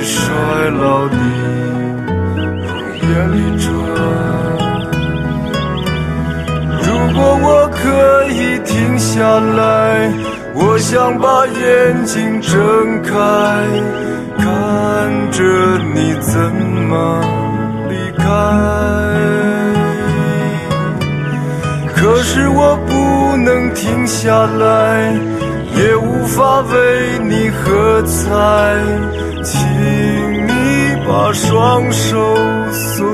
衰老的容颜里转。如果我可以停下来，我想把眼睛睁开，看着你怎么离开。可是我不能停下来，也无法为你喝彩，请你把双手松